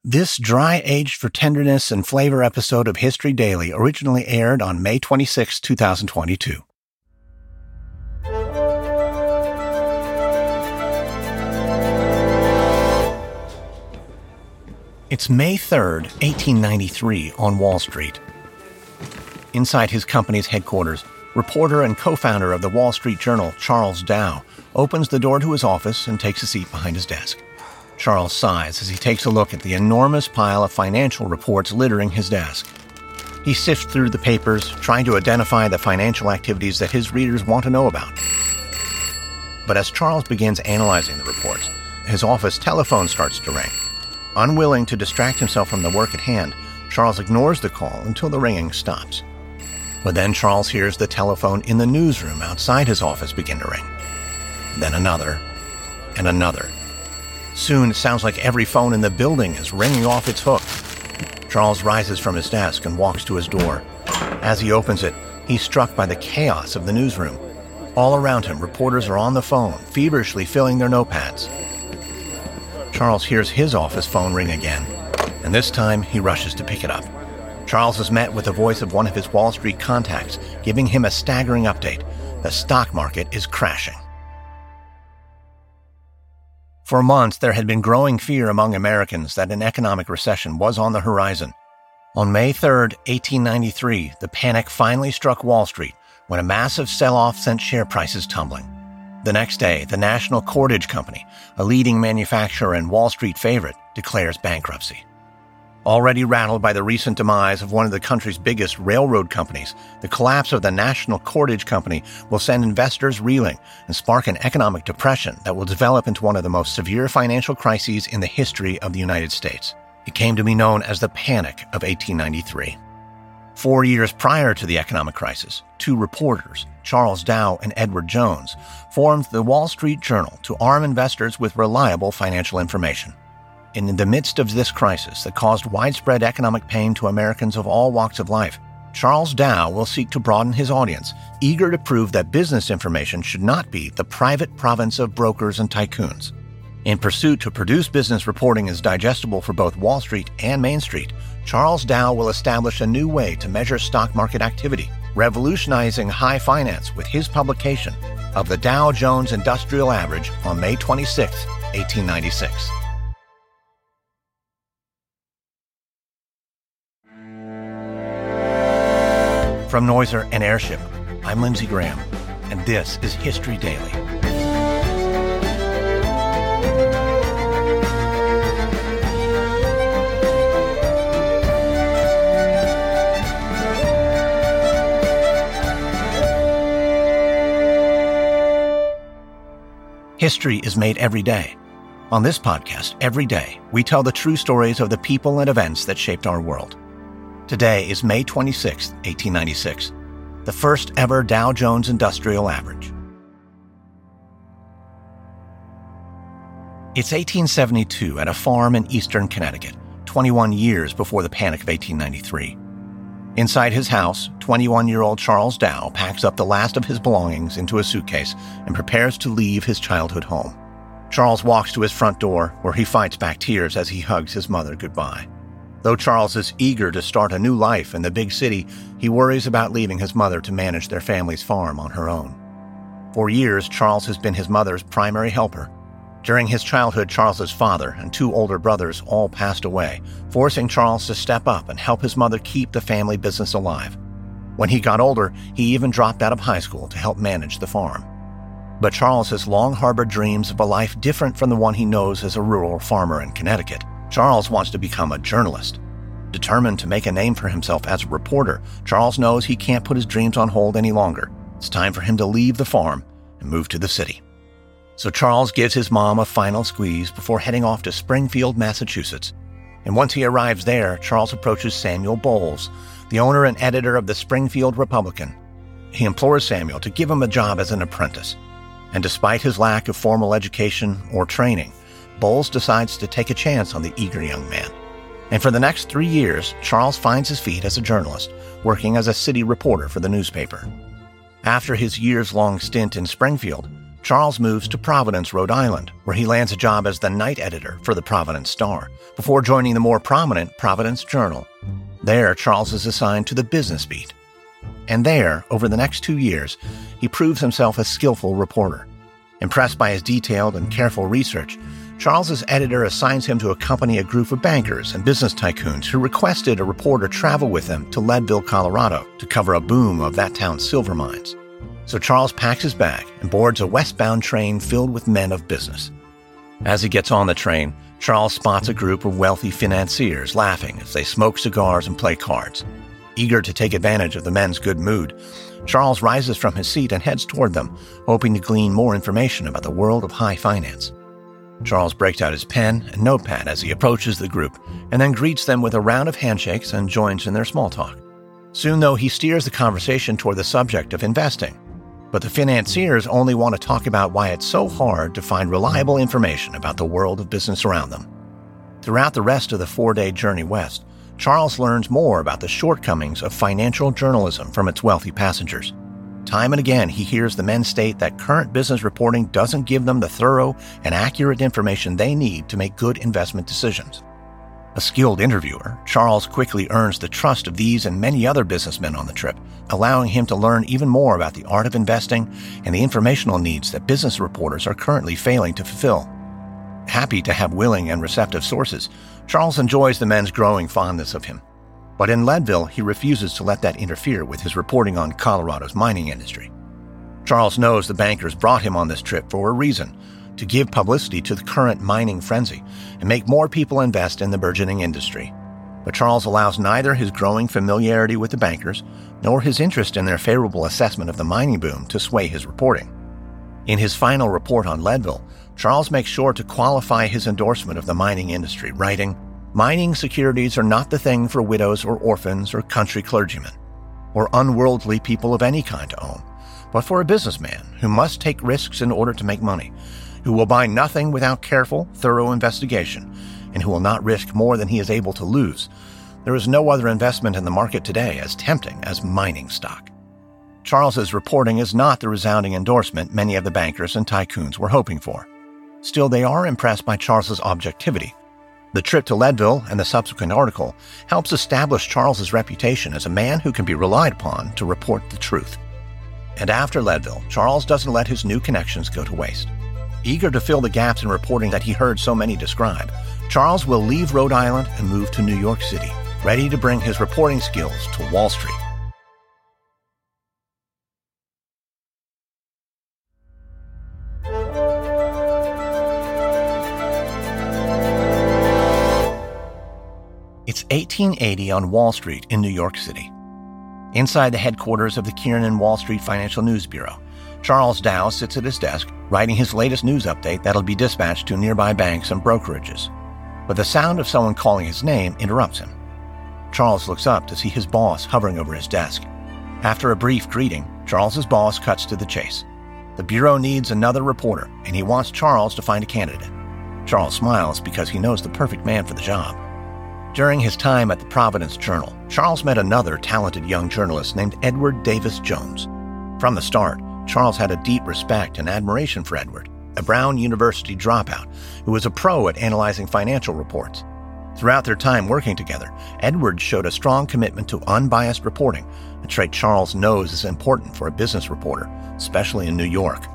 This dry-aged for tenderness and flavor episode of History Daily originally aired on May 26, 2022. It's May 3rd, 1893, on Wall Street. Inside his company's headquarters, reporter and co-founder of the Wall Street Journal, Charles Dow, opens the door to his office and takes a seat behind his desk. Charles sighs as he takes a look at the enormous pile of financial reports littering his desk. He sifts through the papers, trying to identify the financial activities that his readers want to know about. But as Charles begins analyzing the reports, his office telephone starts to ring. Unwilling to distract himself from the work at hand, Charles ignores the call until the ringing stops. But then Charles hears the telephone in the newsroom outside his office begin to ring. Then another, and another. Soon, it sounds like every phone in the building is ringing off its hook. Charles rises from his desk and walks to his door. As he opens it, he's struck by the chaos of the newsroom. All around him, reporters are on the phone, feverishly filling their notepads. Charles hears his office phone ring again, and this time he rushes to pick it up. Charles is met with the voice of one of his Wall Street contacts, giving him a staggering update. The stock market is crashing. For months, there had been growing fear among Americans that an economic recession was on the horizon. On May 3rd, 1893, the panic finally struck Wall Street when a massive sell-off sent share prices tumbling. The next day, the National Cordage Company, a leading manufacturer and Wall Street favorite, declares bankruptcy. Already rattled by the recent demise of one of the country's biggest railroad companies, the collapse of the National Cordage Company will send investors reeling and spark an economic depression that will develop into one of the most severe financial crises in the history of the United States. It came to be known as the Panic of 1893. 4 years prior to the economic crisis, two reporters, Charles Dow and Edward Jones, formed the Wall Street Journal to arm investors with reliable financial information. In the midst of this crisis that caused widespread economic pain to Americans of all walks of life, Charles Dow will seek to broaden his audience, eager to prove that business information should not be the private province of brokers and tycoons. In pursuit to produce business reporting as digestible for both Wall Street and Main Street, Charles Dow will establish a new way to measure stock market activity, revolutionizing high finance with his publication of the Dow Jones Industrial Average on May 26, 1896. From Noiser and Airship, I'm Lindsey Graham, and this is History Daily. History is made every day. On this podcast, every day, we tell the true stories of the people and events that shaped our world. Today is May 26, 1896, the first ever Dow Jones Industrial Average. It's 1872 at a farm in eastern Connecticut, 21 years before the Panic of 1893. Inside his house, 21-year-old Charles Dow packs up the last of his belongings into a suitcase and prepares to leave his childhood home. Charles walks to his front door, where he fights back tears as he hugs his mother goodbye. Though Charles is eager to start a new life in the big city, he worries about leaving his mother to manage their family's farm on her own. For years, Charles has been his mother's primary helper. During his childhood, Charles's father and two older brothers all passed away, forcing Charles to step up and help his mother keep the family business alive. When he got older, he even dropped out of high school to help manage the farm. But Charles has long harbored dreams of a life different from the one he knows as a rural farmer in Connecticut. Charles wants to become a journalist. Determined to make a name for himself as a reporter, Charles knows he can't put his dreams on hold any longer. It's time for him to leave the farm and move to the city. So Charles gives his mom a final squeeze before heading off to Springfield, Massachusetts. And once he arrives there, Charles approaches Samuel Bowles, the owner and editor of the Springfield Republican. He implores Samuel to give him a job as an apprentice. And despite his lack of formal education or training, Bowles decides to take a chance on the eager young man. And for the next 3 years, Charles finds his feet as a journalist, working as a city reporter for the newspaper. After his years-long stint in Springfield, Charles moves to Providence, Rhode Island, where he lands a job as the night editor for the Providence Star, before joining the more prominent Providence Journal. There, Charles is assigned to the business beat. And there, over the next 2 years, he proves himself a skillful reporter. Impressed by his detailed and careful research, Charles's editor assigns him to accompany a group of bankers and business tycoons who requested a reporter travel with them to Leadville, Colorado, to cover a boom of that town's silver mines. So Charles packs his bag and boards a westbound train filled with men of business. As he gets on the train, Charles spots a group of wealthy financiers laughing as they smoke cigars and play cards. Eager to take advantage of the men's good mood, Charles rises from his seat and heads toward them, hoping to glean more information about the world of high finance. Charles breaks out his pen and notepad as he approaches the group, and then greets them with a round of handshakes and joins in their small talk. Soon, though, he steers the conversation toward the subject of investing. But the financiers only want to talk about why it's so hard to find reliable information about the world of business around them. Throughout the rest of the 4-day journey west, Charles learns more about the shortcomings of financial journalism from its wealthy passengers. Time and again, he hears the men state that current business reporting doesn't give them the thorough and accurate information they need to make good investment decisions. A skilled interviewer, Charles quickly earns the trust of these and many other businessmen on the trip, allowing him to learn even more about the art of investing and the informational needs that business reporters are currently failing to fulfill. Happy to have willing and receptive sources, Charles enjoys the men's growing fondness of him. But in Leadville, he refuses to let that interfere with his reporting on Colorado's mining industry. Charles knows the bankers brought him on this trip for a reason: to give publicity to the current mining frenzy and make more people invest in the burgeoning industry. But Charles allows neither his growing familiarity with the bankers nor his interest in their favorable assessment of the mining boom to sway his reporting. In his final report on Leadville, Charles makes sure to qualify his endorsement of the mining industry, writing, "Mining securities are not the thing for widows or orphans or country clergymen, or unworldly people of any kind to own, but for a businessman who must take risks in order to make money, who will buy nothing without careful, thorough investigation, and who will not risk more than he is able to lose. There is no other investment in the market today as tempting as mining stock." Charles's reporting is not the resounding endorsement many of the bankers and tycoons were hoping for. Still, they are impressed by Charles's objectivity. The trip to Leadville and the subsequent article helps establish Charles's reputation as a man who can be relied upon to report the truth. And after Leadville, Charles doesn't let his new connections go to waste. Eager to fill the gaps in reporting that he heard so many describe, Charles will leave Rhode Island and move to New York City, ready to bring his reporting skills to Wall Street. It's 1880 on Wall Street in New York City. Inside the headquarters of the Kiernan Wall Street Financial News Bureau, Charles Dow sits at his desk, writing his latest news update that'll be dispatched to nearby banks and brokerages. But the sound of someone calling his name interrupts him. Charles looks up to see his boss hovering over his desk. After a brief greeting, Charles's boss cuts to the chase. The Bureau needs another reporter, and he wants Charles to find a candidate. Charles smiles because he knows the perfect man for the job. During his time at the Providence Journal, Charles met another talented young journalist named Edward Davis Jones. From the start, Charles had a deep respect and admiration for Edward, a Brown University dropout who was a pro at analyzing financial reports. Throughout their time working together, Edward showed a strong commitment to unbiased reporting, a trait Charles knows is important for a business reporter, especially in New York.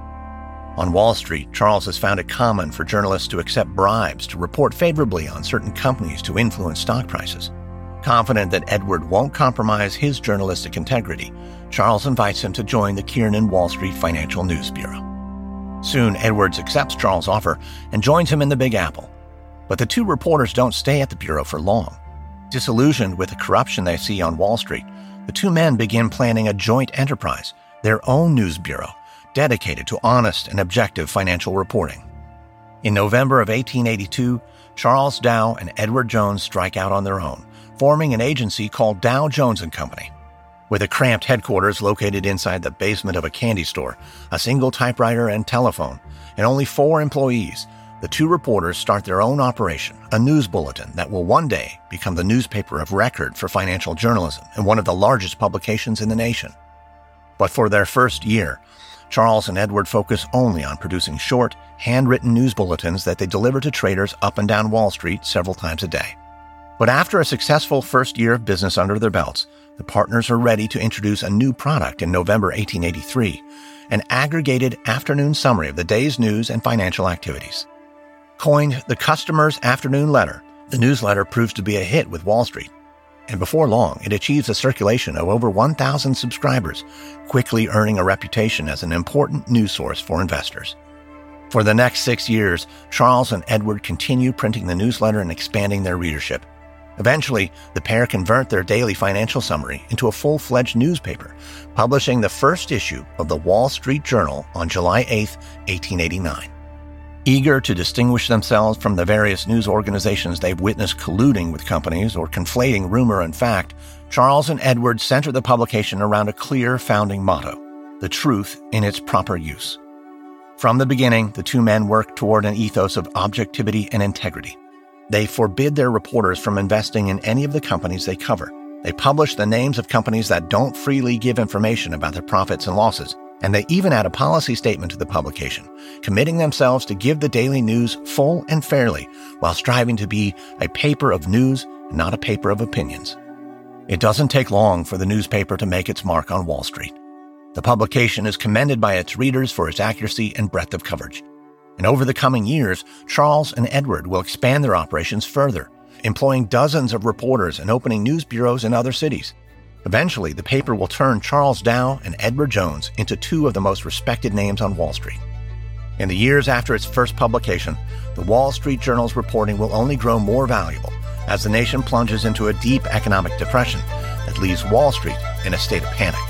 On Wall Street, Charles has found it common for journalists to accept bribes to report favorably on certain companies to influence stock prices. Confident that Edward won't compromise his journalistic integrity, Charles invites him to join the Kiernan Wall Street Financial News Bureau. Soon, Edwards accepts Charles' offer and joins him in the Big Apple. But the two reporters don't stay at the Bureau for long. Disillusioned with the corruption they see on Wall Street, the two men begin planning a joint enterprise, their own news bureau, dedicated to honest and objective financial reporting. In November of 1882, Charles Dow and Edward Jones strike out on their own, forming an agency called Dow Jones & Company. With a cramped headquarters located inside the basement of a candy store, a single typewriter and telephone, and only 4 employees, the two reporters start their own operation, a news bulletin that will one day become the newspaper of record for financial journalism and one of the largest publications in the nation. But for their first year, Charles and Edward focus only on producing short, handwritten news bulletins that they deliver to traders up and down Wall Street several times a day. But after a successful first year of business under their belts, the partners are ready to introduce a new product in November 1883, an aggregated afternoon summary of the day's news and financial activities. Coined the Customer's Afternoon Letter, the newsletter proves to be a hit with Wall Street, and before long, it achieves a circulation of over 1,000 subscribers, quickly earning a reputation as an important news source for investors. For the next 6 years, Charles and Edward continue printing the newsletter and expanding their readership. Eventually, the pair convert their daily financial summary into a full-fledged newspaper, publishing the first issue of the Wall Street Journal on July 8, 1889. Eager to distinguish themselves from the various news organizations they've witnessed colluding with companies or conflating rumor and fact, Charles and Edward center the publication around a clear founding motto: the truth in its proper use. From the beginning, the two men worked toward an ethos of objectivity and integrity. They forbid their reporters from investing in any of the companies they cover. They publish the names of companies that don't freely give information about their profits and losses, and they even add a policy statement to the publication, committing themselves to give the daily news full and fairly while striving to be a paper of news and not a paper of opinions. It doesn't take long for the newspaper to make its mark on Wall Street. The publication is commended by its readers for its accuracy and breadth of coverage. And over the coming years, Charles and Edward will expand their operations further, employing dozens of reporters and opening news bureaus in other cities. Eventually, the paper will turn Charles Dow and Edward Jones into two of the most respected names on Wall Street. In the years after its first publication, the Wall Street Journal's reporting will only grow more valuable as the nation plunges into a deep economic depression that leaves Wall Street in a state of panic.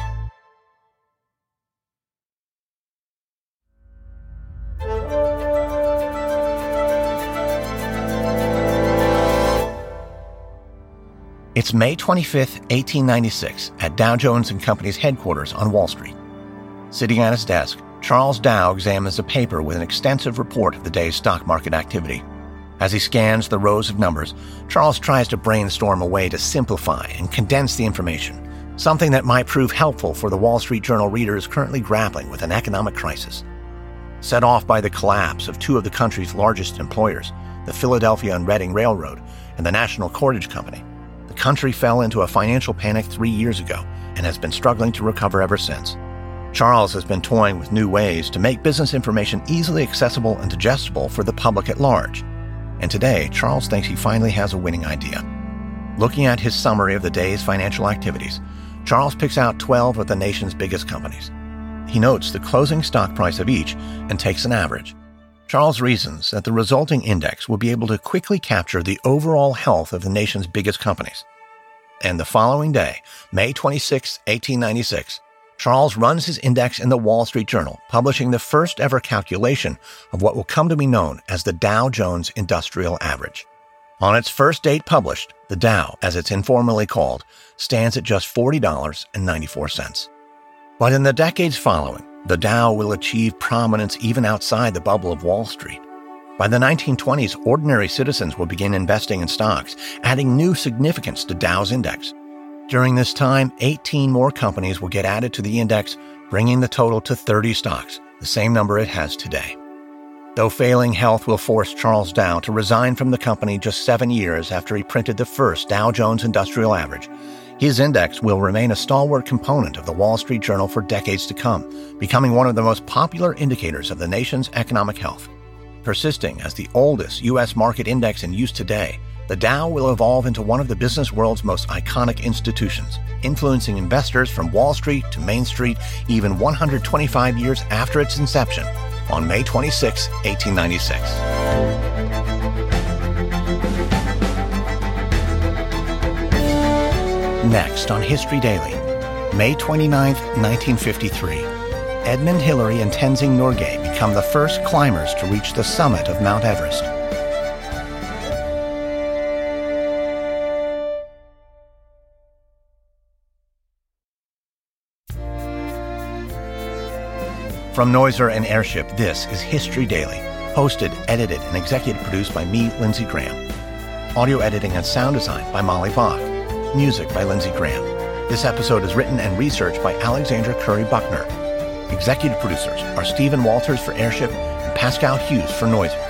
It's May 25, 1896, at Dow Jones & Company's headquarters on Wall Street. Sitting at his desk, Charles Dow examines a paper with an extensive report of the day's stock market activity. As he scans the rows of numbers, Charles tries to brainstorm a way to simplify and condense the information, something that might prove helpful for the Wall Street Journal readers currently grappling with an economic crisis. Set off by the collapse of two of the country's largest employers, the Philadelphia and Reading Railroad and the National Cordage Company, the country fell into a financial panic 3 years ago and has been struggling to recover ever since. Charles has been toying with new ways to make business information easily accessible and digestible for the public at large. And today, Charles thinks he finally has a winning idea. Looking at his summary of the day's financial activities, Charles picks out 12 of the nation's biggest companies. He notes the closing stock price of each and takes an average. Charles reasons that the resulting index will be able to quickly capture the overall health of the nation's biggest companies. And the following day, May 26, 1896, Charles runs his index in the Wall Street Journal, publishing the first ever calculation of what will come to be known as the Dow Jones Industrial Average. On its first date published, the Dow, as it's informally called, stands at just $40.94. But in the decades following, the Dow will achieve prominence even outside the bubble of Wall Street. By the 1920s, ordinary citizens will begin investing in stocks, adding new significance to Dow's index. During this time, 18 more companies will get added to the index, bringing the total to 30 stocks, the same number it has today. Though failing health will force Charles Dow to resign from the company just 7 years after he printed the first Dow Jones Industrial Average, his index will remain a stalwart component of the Wall Street Journal for decades to come, becoming one of the most popular indicators of the nation's economic health. Persisting as the oldest U.S. market index in use today, the Dow will evolve into one of the business world's most iconic institutions, influencing investors from Wall Street to Main Street even 125 years after its inception on May 26, 1896. Next on History Daily, May 29, 1953, Edmund Hillary and Tenzing Norgay become the first climbers to reach the summit of Mount Everest. From Noiser and Airship, this is History Daily, hosted, edited, and executive produced by me, Lindsey Graham. Audio editing and sound design by Molly Bach. Music by Lindsey Graham. This episode is written and researched by Alexandra Curry Buckner. Executive producers are Stephen Walters for Airship and Pascal Hughes for Noiser.